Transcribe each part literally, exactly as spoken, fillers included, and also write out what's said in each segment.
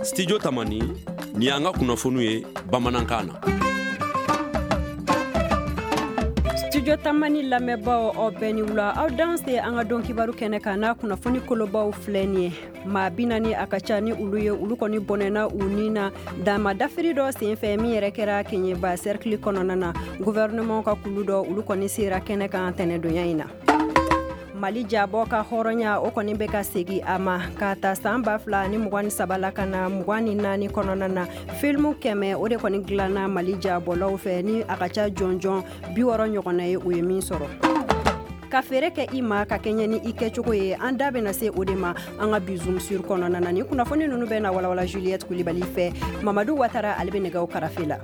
Studio Tamani ni an ka kunnafoniw ye bamanankan na. Studio Tamani lamɛnbaaw aw bɛɛ ni wula aw dan se an ka dɔn kibaru kɛnɛ kan n'a kunnafoni kolobaw filɛ nin ye. Maa bi naani a ka ca ni olu ye olu kɔni bɔnɛna u ni na dama dafiri dɔ senfɛ min yɛrɛ kɛra Keɲeba cercle kɔnɔna na gouvernement ka kulu dɔ olu kɔni sera kɛnɛ kan tɛnɛdonya in na. Mali jabɔ ka hɔrɔnya o kɔni bɛ ka segi a ma ka ta san ba fila ni mugan ni saba la ka na mugan ni naani kɔnɔna na filmu kɛmɛ o de kɔni dilanna Mali jabɔlaw fɛ ni a ka ca jɔnjɔn bi wɔɔrɔ ɲɔgɔnna ye o ye min sɔrɔ. Ka feere kɛ i ma ka kɛɲɛ ni i kɛcogo ye an da bɛna se o de ma an ka bi Zoom sur kɔnɔna na ni kunnafoni ninnu bɛ na walawala Juliette Kulibali fɛ Mamadu Watara ale bɛ nɛgɛw karafe la.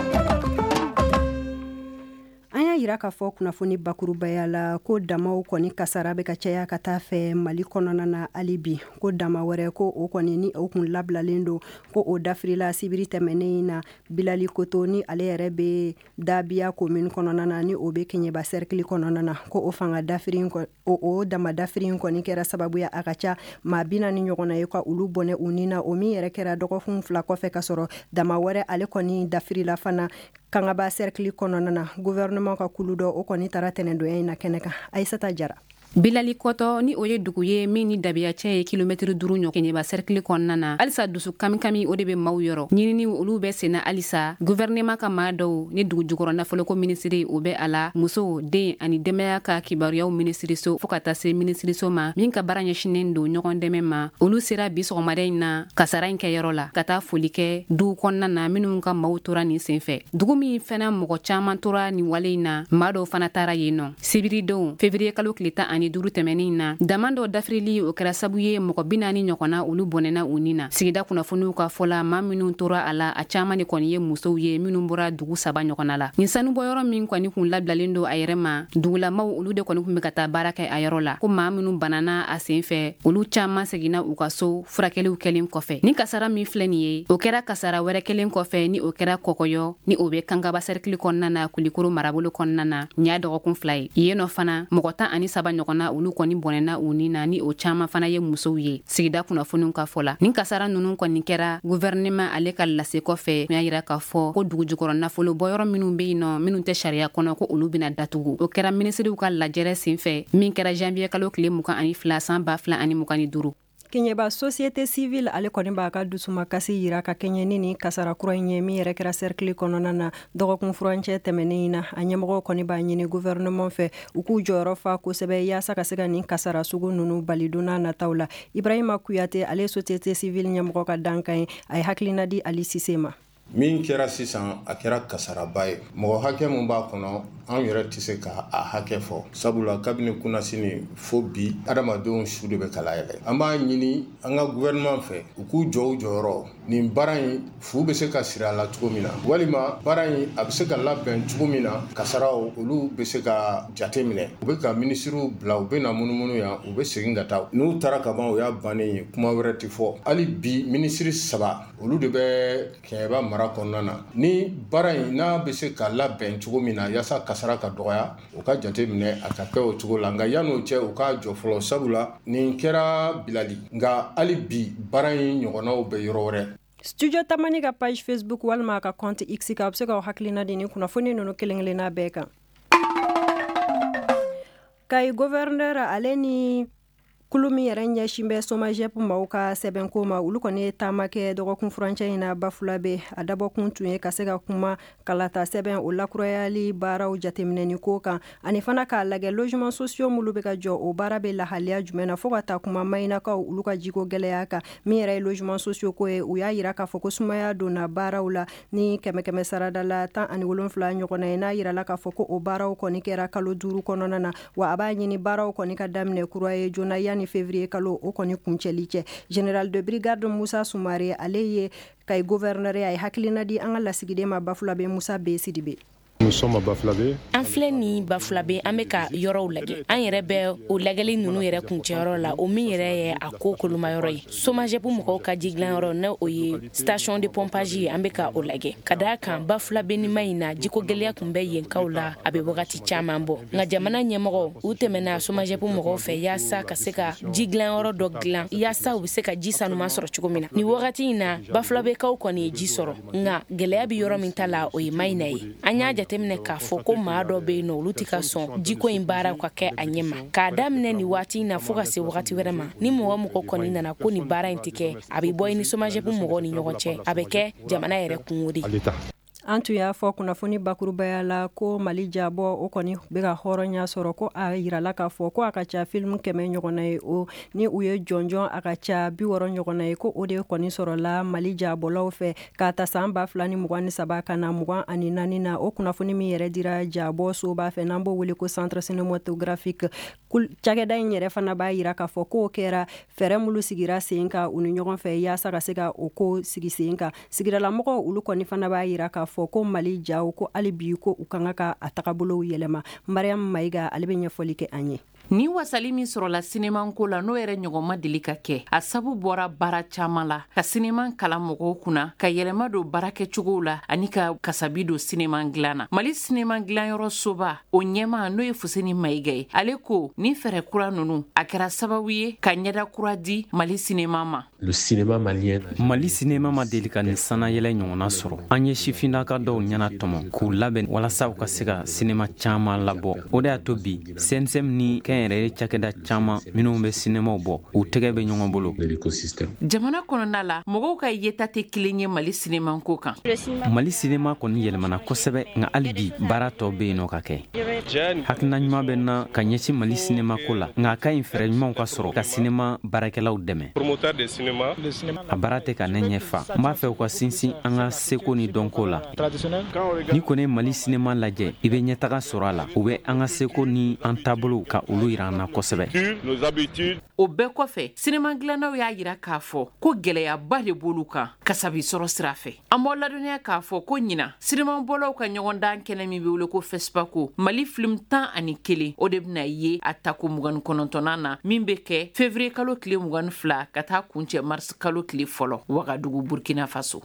An y'a yira k'a fɔ kunnafoni bakurubaya la ko damaw kɔni kasara bɛ ka caya ka taa fɛ Mali kɔnɔna na hali bi ko dama wɛrɛ ko o kɔni ni o kun labilalen don ko o dafirila sibiri tɛmɛnen in na Bilali Koto ni ale yɛrɛ bɛ Dabiya commune kɔnɔna na ni o bɛ Keɲeba cercle kɔnɔna na ko o fanga dafiri o o dama dafiri kɔni kɛra sababuya a ka ca maa bi naani ɲɔgɔnna ye ka olu bɔnɛ u ni na o min yɛrɛ kɛra dɔgɔkun fila kɔfɛ ka sɔrɔ dama wɛrɛ ale kɔni dafirila fana Kangaba cercle kɔnɔna na gouvernement ka kulu dɔ o kɔni tara tɛnɛdonya in na kɛnɛ kan Aïssata Jara. Bilali Koto ni o ye dugu ye min ni Dabiya cɛ ye kilomɛtiri duuru ɲɔgɔn Keɲeba cercle kɔnɔna na halisa dusu kami kami o de bɛ maaw yɔrɔ ɲinini olu bɛ senna halisa gouvernement ka maa dɔw ni dugu jukɔrɔ nafoloko ministre o bɛ a la muso den ani denbaya ka kibaruyaw ministriso fo ka taa se ministriso ma min ka baara ɲɛsinen don ɲɔgɔn dɛmɛ ma olu sera bi sɔgɔmada in na kasara in kɛyɔrɔ la ka taa foli kɛ dugu kɔnɔna na minnu ka maaw tora nin senfɛ dugu min fɛnɛ mɔgɔ caman tora nin wale in na maa dɔw fana taara yen nɔ sibiridenw février kalo tile tan ani duuru tɛmɛnin na daman dɔ dafirili o kɛra sabu ye mɔgɔ bi naani ɲɔgɔnna olu bɔnɛna u ni na sigida kunnafoniw ka fɔla maa minnu tora a la a caman de kɔni ye musow ye minnu bɔra dugu saba ɲɔgɔnna la nin sanubɔyɔrɔ min kɔni kun labilalen don a yɛrɛ ma dugulamaw olu de kɔni kun bɛ ka taa baara kɛ a yɔrɔ la ko maa minnu banana a sen fɛ olu caman seginna u ka so furakɛliw kɛlen kɔfɛ ni kasara min filɛ nin ye o kɛra kasara wɛrɛ kelen kɔfɛ ni o kɛra kɔkɔyɔ ni o bɛ Kangaba cercle kɔnɔna na Kulikoro marabolo kɔnɔna na ɲa dɔgɔkun fila ye yen nɔ fana mɔgɔ tan ani saba ɲɔgɔnna olu kɔni bɔnɛna u ni na ni o caman fana ye musow ye sigida kunnafoniw ka fɔ la nin kasara ninnu kɔni kɛra gouvernement ale ka lase kɔfɛ y'a yira k'a fɔ ko dugu jukɔrɔ nafolo bɔyɔrɔ minnu bɛ yen nɔ minnu tɛ sariya kɔnɔ ko olu bɛna datugu o kɛra ministriw ka lajɛrɛ senfɛ min kɛra janvier kalo tile mugan ani fila san ba fila ani mugan ni duuru. Keɲeba société civile ale kɔni b'a ka dusuma kasi yira ka kɛɲɛ ni ni kasara kura in ye min yɛrɛ kɛra cercle kɔnɔna na dɔgɔkun furancɛ tɛmɛnen in na a ɲɛmɔgɔ kɔni b'a ɲini gouvernement fɛ u k'u jɔyɔrɔ fa kosɛbɛ yaasa ka se ka nin kasara sugu ninnu bali donna nataw la Ibrahima Kuyate ale société civile ɲɛmɔgɔ ka dankan ye a ye hakilina di Ali Sise ma. Min kɛra sisan a kɛra kasaraba ye mɔgɔ hakɛ mun b'a kɔnɔ an yɛrɛ tɛ se ka a hakɛ fɔ sabula kabini kunasini fo bi adamadenw su de bɛ kala yɛlɛ an b'a ɲini an ka gouvernement fɛ u k'u jɔ u jɔyɔrɔ nin baara in fu bɛ se ka siri a la cogo min na walima baara in a bɛ se ka labɛn cogo min na kasaraw olu bɛ se ka jate minɛ u bɛ ka ministriw bila u bɛ na munumunu yan u bɛ segin ka taa n'u taara ka ban o y'a bannen ye kuma wɛrɛ tɛ fɔ hali bi ministri saba olu de bɛ Keɲeba mara kɔnɔna na ni baara in n'a bɛ se ka labɛn cogo min na yaasa kasara ka dɔgɔya u ka jate minɛ a ka kɛ o cogo la nka yan'o cɛ u ka jɔ fɔlɔ sabula nin kɛra Bilali nka hali bi baara in ɲɔgɔnnaw bɛ yɔrɔ wɛrɛ. Studio Tamani ka page Facebook walima ka compte X ka bɛ se ka hakilina di ni kunnafoni ninnu kelen-kelenna bɛɛ kan. Kayi gouverneur ale ni kulu min yɛrɛ ɲɛsin bɛ SOMAGEP maaw ka sɛbɛnko ma olu kɔni ye taama kɛ dɔgɔkun furancɛ in na Bafula bɛ a dabɔkun tun ye ka se ka kuma kalata sɛbɛn o lakurayali baaraw jateminɛni ko kan ani fana k'a lagɛ logement sociaux minnu bɛ ka jɔ o baara bɛ lahaliya jumɛn na fo ka taa kuma mayinakaw olu ka jiko gɛlɛya kan min yɛrɛ ye logement sociaux ko ye u y'a yira k'a fɔ ko sumaya donna baaraw la ni kɛmɛ kɛmɛ sarada la tan ani wolonfila ɲɔgɔnna ye n'a yirala k'a fɔ ko o baaraw kɔni kɛra kalo duuru kɔnɔna na wa a b'a ɲini baaraw kɔni ka daminɛ kura ye joona yani février kalo o kɔni kuncɛli cɛ général de brigade Musa Sumare ale ye Kayi gouverneur a ye hakilina di an ka lasigiden ma Bafula bɛ Musa B Sidibe. Nous sommes à Bafulabé. An filɛ ni Bafulabe an bɛ ka yɔrɔw lajɛ. An yɛrɛ bɛ o lagɛli ninnu yɛrɛ kuncɛyɔrɔ la o min yɛrɛ ye a ko kolomayɔrɔ ye. Somajɛpu mɔgɔw ka jigilayɔrɔ ne o ye station de pompage ye an bɛ ka o lajɛ. Ka d'a kan Bafulabe ni ma in na jiko gɛlɛya kun bɛ yenkaw la a bɛ wagati caman bɔ. Nka jamana ɲɛmɔgɔ u tɛmɛna Somajɛpu mɔgɔw fɛ yaasa ka se ka jigilayɔrɔ dɔ dilan yaasa u bɛ se ka ji sanuman sɔrɔ cogo min na. Ni wagati in na Bafulabekaw kɔni ye ji sɔrɔ nka gɛlɛya bɛ yɔrɔ min ta la o ye ma in na ye. An y'a jateminɛ k'a fɔ ko maa dɔ bɛ yen nɔ olu tɛ ka sɔn jiko in baaraw ka kɛ a ɲɛ ma. K'a daminɛ ni waati in na fo ka se wagati wɛrɛ ma ni mɔgɔ mɔgɔ kɔni nana ko ni baara in tɛ kɛ a bɛ bɔ i ni Somajɛpu mɔgɔw ni ɲɔgɔn cɛ a bɛ kɛ jamana yɛrɛ kungo de. An tun y'a fɔ kunnafoni bakurubaya la ko Mali jabɔ o kɔni bɛ ka hɔrɔnya sɔrɔ ko a yirala k'a fɔ ko a ka ca film kɛmɛ ɲɔgɔnna ye o ni u ye jɔnjɔn a ka ca bi wɔɔrɔ ɲɔgɔnna ye ko o de kɔni sɔrɔla Mali jabɔlaw fɛ k'a ta san ba fila ni mugan ni saba ka na mugan ani naani na o kunnafoni min yɛrɛ dira jabɔ soba fɛ n'an b'o wele ko centre cinématographique cakɛda in yɛrɛ fana b'a yira k'a fɔ k'o kɛra fɛɛrɛ mulu sigira sen kan u ni ɲɔgɔn fɛ yaasa ka se ka o ko sigi sen kan sigidalamɔgɔw olu kɔni fana b'a yira k'a fɔ ko Mali jaw ko ali bi ko u kan ka a tagabolo yɛlɛma. Mariam Maiga ale bɛ ɲɛfɔli kɛ an ye. Ni wasali min sɔrɔla cinéma ko la n'o yɛrɛ ɲɔgɔn ma deli ka kɛ a sabu bɔra baara caman la ka cinéma kala mɔgɔw kunna ka yɛlɛma don baara kɛcogow la ani ka kasabi don cinéma dilan na. Mali cinéma dilanyɔrɔ soba o ɲɛma n'o ye Fuseni Maiga ye ale ko ni fɛɛrɛ kura ninnu a kɛra sababu ye ka ɲɛda kura di Mali cinéma ma. Le cinéma malien Mali cinéma ma deli ka nin sanayɛlɛ ɲɔgɔnna sɔrɔ. An ye sifinnaka dɔw ɲɛna tɔmɔ k'u labɛn walasa u ka se ka cinéma caman labɔ. O de y'a to bi C N S M ni kɛn yɛrɛ ye cakɛda caman minnu bɛ sinemaw bɔ u tɛgɛ bɛ ɲɔgɔn bolo. Jamana kɔnɔna la mɔgɔw ka yeta tɛ kelen ye Mali sinema ko kan. Mali sinema kɔni yɛlɛmana kosɛbɛ nka hali bi baara tɔ bɛ yen nɔ ka kɛ. Hakilina ɲuman bɛ n na ka ɲɛsin Mali sinema ko la nka a ka ɲi fɛɛrɛ ɲumanw ka sɔrɔ ka sinema baarakɛlaw dɛmɛ. A baara tɛ ka ne ɲɛfa n b'a fɛ u ka sinsin an ka seko ni dɔnko la. Ni kɔni ye Mali sinema lajɛ i bɛ ɲɛtaga sɔrɔ a la u bɛ an ka seko ni an taabolo ka olu yira an na kosɛbɛ. O bɛɛ kɔfɛ sinema dilannaw y'a yira k'a fɔ ko gɛlɛyaba de b'olu kan kasabi sɔrɔ sira fɛ. An b'aw ladɔnniya k'a fɔ ko ɲina sinema bɔlaw ka ɲɔgɔndan kɛnɛ min bɛ wele ko FESPACO Mali film tan ani kelen o de bɛna ye a tako mugan ni kɔnɔntɔnnan na min bɛ kɛ février kalo tile mugan ni fila ka taa kuncɛ mars kalo tile fɔlɔ Wagadugu Burkina Faso.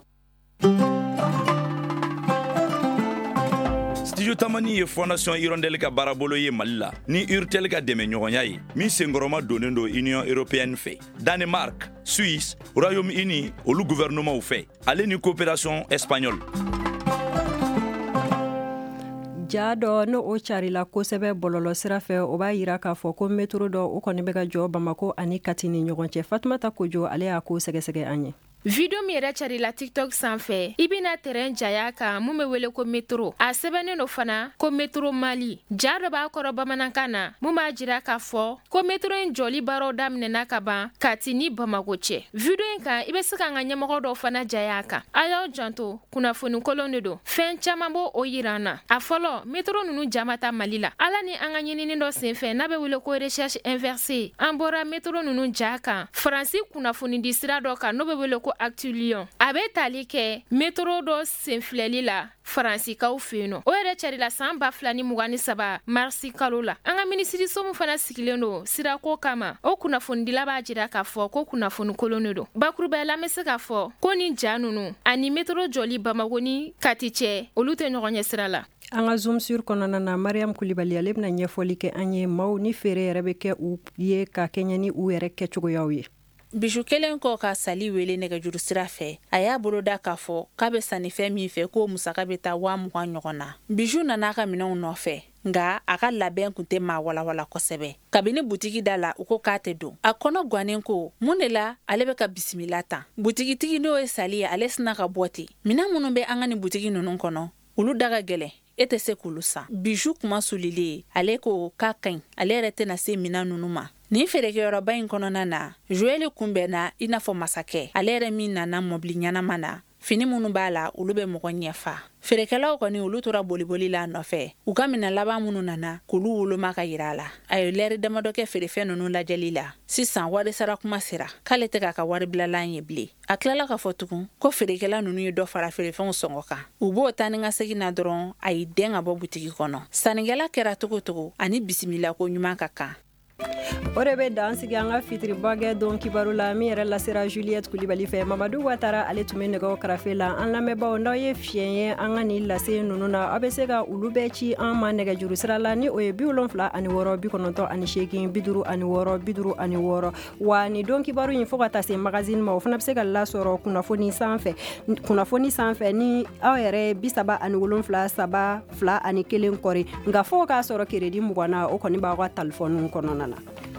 Studio Tamani ye Fondation Hirondelle ka baarabolo ye Mali la ni Urtel ka dɛmɛ ɲɔgɔnya ye min senkɔrɔma donnen do Union Européenne fɛ. Danemark, Suisse, Royaume-Uni olu gouvernement fɛ ale ni coopération espagnole. Ja dɔ no o carila kosɛbɛ bɔlɔlɔ sira fɛ o b'a yira k'a fɔ ko métro dɔ o kɔni bɛ ka jɔ Bamako ani Kati ni ɲɔgɔn cɛ. Fatumata Kojo ale y'a ko sɛgɛsɛgɛ an ye. Video mi yɛrɛ carila TikTok sanfɛ i bɛna terrain jaya kan mun bɛ wele ko métro a sɛbɛnnen do fana ko métro Mali ja dɔ b'a kɔrɔ bamanankan na mun b'a jira k'a fɔ ko métro in jɔli baaraw daminɛna ka ban Kati ni Bamako cɛ. Video in kan i bɛ se k'an ka ɲɛmɔgɔ dɔw fana jaya kan a y'aw janto kunnafoni kolon de do fɛn caman b'o o yira na a fɔlɔ métro ninnu ja ma taa Mali la ala ni an ka ɲinini dɔ senfɛ n'a bɛ wele ko recherche inversée an bɔra métro ninnu ja kan Faransi kunnafoni di sira dɔ kan n'o bɛ wele ko Actu Lyon a bɛ tali kɛ métro dɔ senfilɛli la Faransikaw fɛ yen nɔ o yɛrɛ carila san ba fila ni mugan ni saba marsi kalo la an ka minisiriso min fana sigilen do sirako kama o kunnafonidila b'a jira k'a fɔ ko kunnafoni kolon de do bakurubaya la an bɛ se k'a fɔ ko ni ja ninnu ani métro jɔli Bamako ni Kati cɛ olu tɛ ɲɔgɔn ɲɛ sira la. An ka Zoom sur kɔnɔna na Mariam Kulibali ale bɛna ɲɛfɔli kɛ an ye maaw ni feere yɛrɛ bɛ kɛ u ye ka kɛɲɛ ni u yɛrɛ kɛcogoyaw ye. Bijou kelen kɔ ka sali wele nɛgɛjuru sira fɛ a y'a bolo da k'a fɔ k'a bɛ sannifɛn min fɛ k'o musaka bɛ taa waa mugan ɲɔgɔn na. Bijou nana a ka minɛnw nɔfɛ nka a ka labɛn kun tɛ maa walawala kosɛbɛ kabini butigi da la u ko k'a tɛ don a kɔnɔ gannen ko mun de la ale bɛ ka bisimila tan butigitigi n'o ye sali ye ale sina ka bɔ ten minɛn minnu bɛ an ka nin butigi ninnu kɔnɔ olu da ka gɛlɛn e tɛ se k'olu san. Bijou kuma sulilen ale ko k'a ka ɲi ale yɛrɛ tɛna se minɛn ninnu ma. Nin feerekɛyɔrɔba in kɔnɔna na Joël kunbɛnna i n'a fɔ masakɛ ale yɛrɛ min nana mɔbili ɲanama na fini minnu b'a la olu bɛ mɔgɔ ɲɛfa. Feerekɛlaw kɔni olu tora boliboli la nɔfɛ. U ka minɛ laban minnu nana k'olu woloma ka yira a la. A ye lɛri damadɔ kɛ feerefɛn ninnu lajɛli la. Sisan wari sara kuma sera k'ale tɛ k'a ka wari bilalan ye bilen. A tilala ka fɔ tugun ko feerekɛla ninnu ye dɔ fara feerefɛnw sɔngɔ kan. U b'o taa ni ka segin na dɔrɔn a y'i den ka bɔ butigi kɔnɔ. Sannikɛla kɛra togo togo ani bisimila ko ɲuman ka kan. O de bɛ dan sigi an ka fitiribagɛ don kibaru la min yɛrɛ lasera Juliette Kulibali fɛ. Mamadu Watara ale tun bɛ nɛgɛw karafe la. An lamɛnbaaw n'aw ye fiɲɛ ye an ka nin lase ninnu na aw bɛ se ka olu bɛɛ ci an ma nɛgɛjuru sira la ni o ye bi wolonwula ani wɔɔrɔ bi kɔnɔntɔn ani seegin bi duuru ani wɔɔrɔ bi duuru ani wɔɔrɔ. Wa ni don kibaru in fo ka taa se magazine ma o fana bɛ se ka lasɔrɔ kunnafoni sanfɛ kunnafoni sanfɛ ni aw yɛrɛ bi saba ani wolonwula saba fila ani kelen kɔri nka fo k'a sɔrɔ crédit mugan na o kɔni b'aw ka téléphone kɔnɔna na.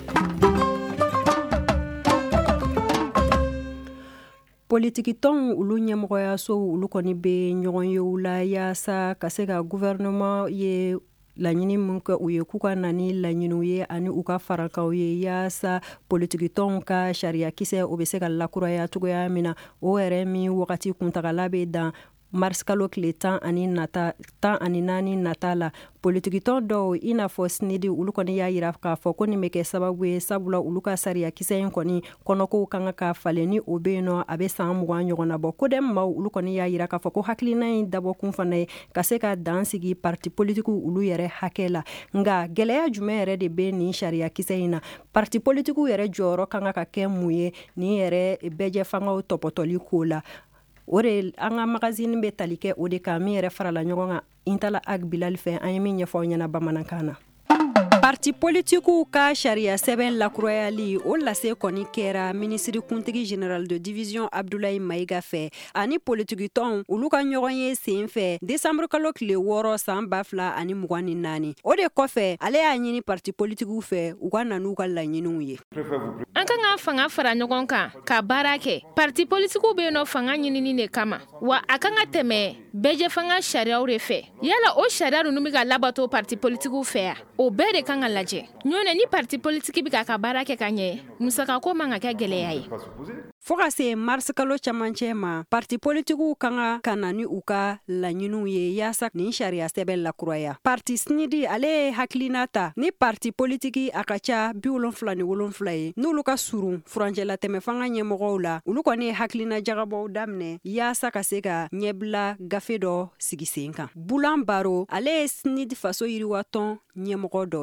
Politiki tɔnw olu ɲɛmɔgɔyasow olu kɔni bɛ ɲɔgɔn ye u la yaasa ka se ka gouvernement ye laɲini min kɛ u ye k'u ka na ni laɲiniw ye ani u ka farakaw ye yaasa politiki tɔnw ka sariya kisɛ o bɛ se ka lakuraya cogoya min na o yɛrɛ min wagati kuntagala bɛ dan mars kalo tile tan ani nata tan ani naani nata la politikitɔn dɔw i n'a fɔ sinidi olu kɔni y'a yira k'a fɔ ko nin bɛ kɛ sababu ye sabula olu ka sariya kisɛ in kɔni kɔnɔkow kan ka falen ni o bɛ yen nɔ a bɛ san mugan ɲɔgɔn na bɔ kodɛm maaw olu kɔni y'a yira k'a fɔ ko hakilina in dabɔkun fana ye ka se ka dan sigi parti politikiw olu yɛrɛ hakɛ la nka gɛlɛya jumɛn yɛrɛ de bɛ nin sariya kisɛ in na parti politikiw yɛrɛ jɔyɔrɔ kan ka kɛ mun ye nin yɛrɛ bɛjɛ fangaw tɔpɔtɔli ko la. O de an ka magazine bɛ tali kɛ o de kan min yɛrɛ farala ɲɔgɔn kan Intala Ag Bilal fɛ an ye min ɲɛfɔ ɲɛna bamanankan na. Parti politiku ka sariya sɛbɛn lakurayali o lase kɔni kɛra ministre kuntigi général de division Abdoulaye Maïga fɛ ani politiki tɔn olu ka ɲɔgɔn ye sen fɛ décembre kalo tile wɔɔrɔ san ba fila ani mugan ni naani. O de kɔfɛ ale y'a ɲini parti politiku fɛ u ka na n'u ka laɲiniw ye. An kan ka fanga fara ɲɔgɔn kan ka baara kɛ. Parti politiku bɛ nɔ fanga ɲinini de kama wa a kan ka tɛmɛ bɛjɛ fanga sariyaw de fɛ. Yala o sariya ninnu bɛ ka labato parti politiku fɛ ya? O bɛɛ de kan ka lajɛ. Ɲɔnɛ ni parti politiki bɛ ka baara kɛ ka ɲɛ musaka ko man ka kɛ gɛlɛya ye. Fo ka se mars kalo camancɛ ma parti politikiw kan ka na ni u ka laɲiniw ye yaasa nin sariya sɛbɛn lakuraya. Parti sinidi ale ye hakilina ta ni parti politiki a ka ca bi wolonfila ni wolonfila ye n'olu ka surun furancɛlatɛmɛ fanga ɲɛmɔgɔw la olu kɔni ye hakilina jagabɔw daminɛ yaasa ka se ka ɲɛbila gafe dɔ sigi sen kan. Bulan Baro ale ye sinidi faso yiriwatɔn ɲɛmɔgɔ dɔ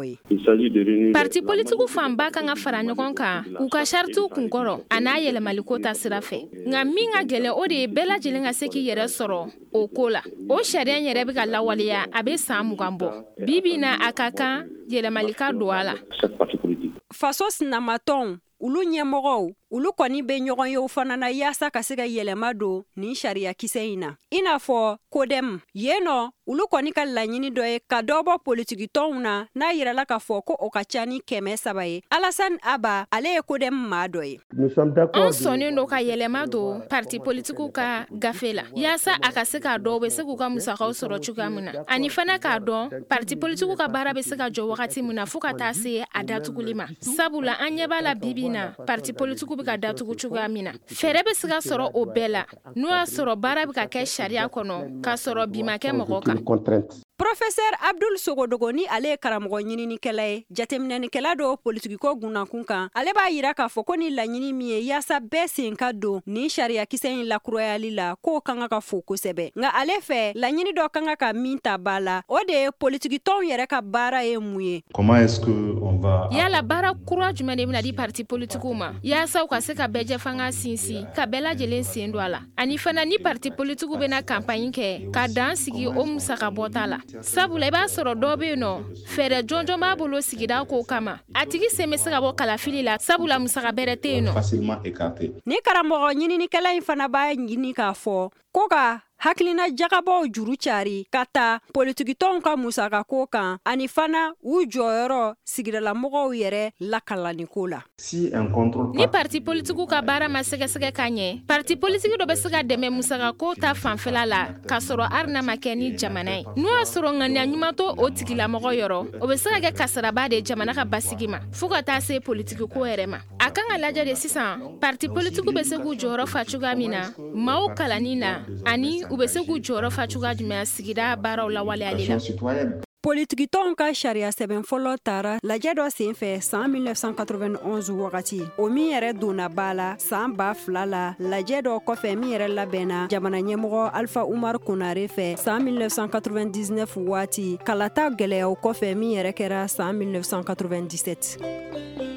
ye. Parti politiku fanba kan ka fara ɲɔgɔn kan u ka saritiw kunkɔrɔ a n'a yɛlɛmaliko ta sira fɛ nka min ka gɛlɛn o de ye bɛɛ lajɛlen ka se k'i yɛrɛ sɔrɔ o ko la. O sariya yɛrɛ bɛ ka lawaleya a bɛ san mugan bɔ bi bi na a ka kan yɛlɛmalika don a la. Faso sinamatɔnw olu ɲɛmɔgɔw olu kɔni bɛ ɲɔgɔn ye o fana na yaasa ka se ka yɛlɛma don nin sariya kisɛ in na i n'a fɔ kodɛm yennɔ olu kɔni ka laɲini dɔ ye ka dɔ bɔ politiki tɔnw na n'a yirala k'a fɔ ko o ka ca ni kɛmɛ saba ye. Alassane Aba ale ye kodɛm maa dɔ ye. An sɔnnen don ka yɛlɛma don parti politikiw ka gafe la yaasa a ka se k'a dɔn u bɛ se k'u ka musakaw sɔrɔ cogoya min na ani fana k'a dɔn parti politikiw ka baara bɛ se ka jɔ wagati min na fo ka taa se a datuguli ma sabula an ɲɛ b'a la bibi na parti politikiw bɛ ka datugu cogoya min na fɛɛrɛ bɛ se ka sɔrɔ o bɛɛ la n'o y'a sɔrɔ baara bɛ ka kɛ sariya kɔnɔ k'a sɔrɔ bi ma kɛ mɔgɔ kan. Professeur Abdul Sogodogo ni ale ye karamɔgɔ ɲininikɛla ye jateminɛnikɛla dɔ politikiko gunnakun kan ale b'a yira k'a fɔ ko ni laɲini min ye yaasa bɛɛ sen ka don ni sariya kisɛ in lakurayali la k'o kan ka fo kosɛbɛ nka ale fɛ laɲini dɔ kan ka min ta ba la o de ye politikitɔnw yɛrɛ ka baara ye mun ye. Yala baara kura jumɛn de bɛna di parti politikiw ma yaasa u ka se ka bɛjɛ fanga sinsin ka bɛɛ lajɛlen sen don a la ani fana ni parti politikiw bɛna campagne kɛ ka dan sigi o musaka bɔta la. Sabula i b'a sɔrɔ dɔ bɛ yen nɔ fɛɛrɛ jɔnjɔn b'a bolo sigida ko kama a tigi sen bɛ se ka bɔ kalafili la sabula musaka bɛrɛ tɛ yen nɔ. Ni karamɔgɔ ɲininikɛla in fana b'a ɲini k'a fɔ ko ka hakilina jagabaw juru cari ka ta politikitɔnw ka musakako kan ani fana u jɔyɔrɔ sigidalamɔgɔw yɛrɛ lakalaniko la. ni parti politiku ka baara ma sɛgɛsɛgɛ ka ɲɛ, parti politiki dɔ bɛ se ka dɛmɛ musakako ta fanfɛla la k'a sɔrɔ arina ma kɛ ni jamana ye. n'o y'a sɔrɔ ŋaniya ɲuman to o tigilamɔgɔ yɔrɔ, o bɛ se ka kɛ kasaraba de jamana ka basigi ma fɔɔ ka taa se politiki ko yɛrɛ ma. a kan ka lajɛ de sisan parti politiku bɛ se k'u jɔyɔrɔ fa cogoya min na maaw kalanni na ani u bɛ se k'u jɔyɔrɔ fa cogoya jumɛn sigida baaraw lawaleyali la. politikitɔnw ka sariya sɛbɛn fɔlɔ tara lajɛ dɔ sen fɛ san mille neuf cent quatre-vingt-onze wagati, o min yɛrɛ donna ba la san ba fila la. lajɛ dɔ kɔfɛ min yɛrɛ labɛnna jamana ɲɛmɔgɔ Alpha Umar Konare fɛ san mille neuf cent quatre-vingt-dix-neuf waati, kalata gwɛlɛyaw kɔfɛ min yɛrɛ kɛra san mille neuf cent quatre-vingt-dix-sept.